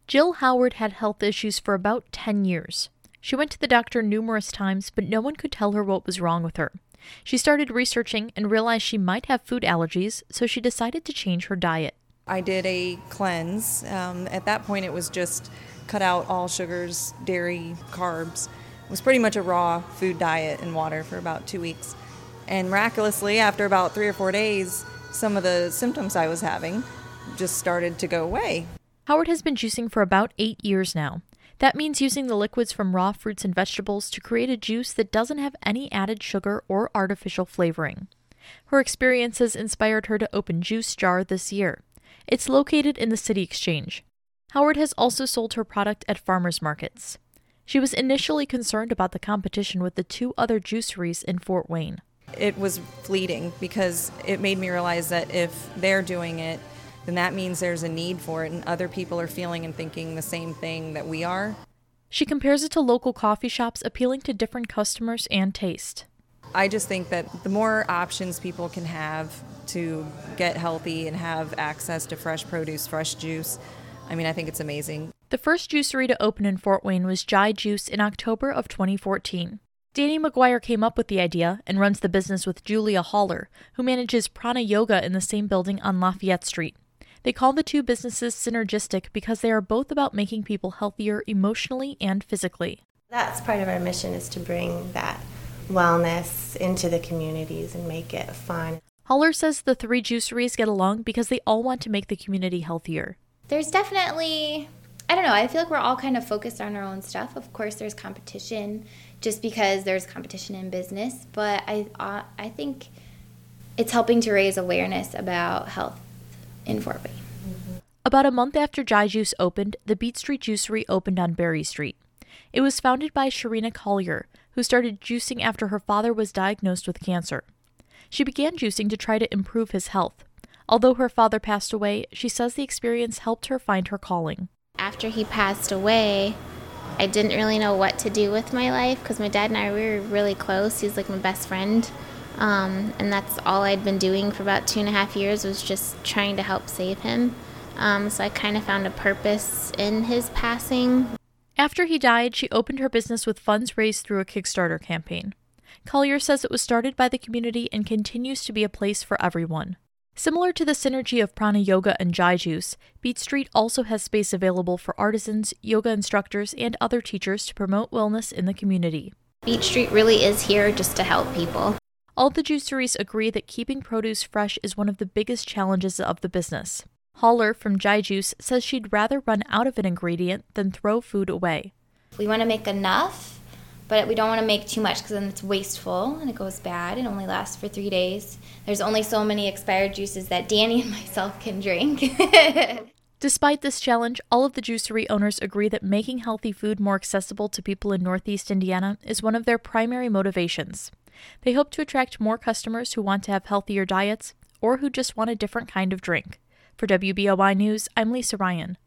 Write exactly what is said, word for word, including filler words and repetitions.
Jill Howard had health issues for about ten years. She went to the doctor numerous times, but no one could tell her what was wrong with her. She started researching and realized she might have food allergies, so she decided to change her diet. I did a cleanse. Um, at that point, it was just cut out all sugars, dairy, carbs. It was pretty much a raw food diet and water for about two weeks. And miraculously, after about three or four days, some of the symptoms I was having just started to go away. Howard has been juicing for about eight years now. That means using the liquids from raw fruits and vegetables to create a juice that doesn't have any added sugar or artificial flavoring. Her experiences inspired her to open Juice Jar this year. It's located in the City Exchange. Howard has also sold her product at farmers markets. She was initially concerned about the competition with the two other juiceries in Fort Wayne. It was fleeting because it made me realize that if they're doing it, then that means there's a need for it and other people are feeling and thinking the same thing that we are. She compares it to local coffee shops, appealing to different customers and taste. I just think that the more options people can have to get healthy and have access to fresh produce, fresh juice, I mean, I think it's amazing. The first juicery to open in Fort Wayne was Jai Juice in October of twenty fourteen. Danny McGuire came up with the idea and runs the business with Julia Haller, who manages Prana Yoga in the same building on Lafayette Street. They call the two businesses synergistic because they are both about making people healthier emotionally and physically. That's part of our mission, is to bring that wellness into the communities and make it fun. Haller says the three juiceries get along because they all want to make the community healthier. There's definitely, I don't know, I feel like we're all kind of focused on our own stuff. Of course, there's competition just because there's competition in business, but I, uh, I think it's helping to raise awareness about health in Fort Wayne. Mm-hmm. About a month after Jai Juice opened, the Beat Street Juicery opened on Berry Street. It was founded by Sharina Collier, who started juicing after her father was diagnosed with cancer. She began juicing to try to improve his health. Although her father passed away, she says the experience helped her find her calling. After he passed away, I didn't really know what to do with my life because my dad and I we were really close. He's like my best friend. Um, and that's all I'd been doing for about two and a half years was just trying to help save him. Um, so I kind of found a purpose in his passing. After he died, she opened her business with funds raised through a Kickstarter campaign. Collier says it was started by the community and continues to be a place for everyone. Similar to the synergy of Prana Yoga and Jai Juice, Beat Street also has space available for artisans, yoga instructors, and other teachers to promote wellness in the community. Beat Street really is here just to help people. All the juiceries agree that keeping produce fresh is one of the biggest challenges of the business. Haller from Jai Juice says she'd rather run out of an ingredient than throw food away. We want to make enough, but we don't want to make too much because then it's wasteful and it goes bad. It only lasts for three days. There's only so many expired juices that Danny and myself can drink. Despite this challenge, all of the juicery owners agree that making healthy food more accessible to people in Northeast Indiana is one of their primary motivations. They hope to attract more customers who want to have healthier diets or who just want a different kind of drink. For W B O I News, I'm Lisa Ryan.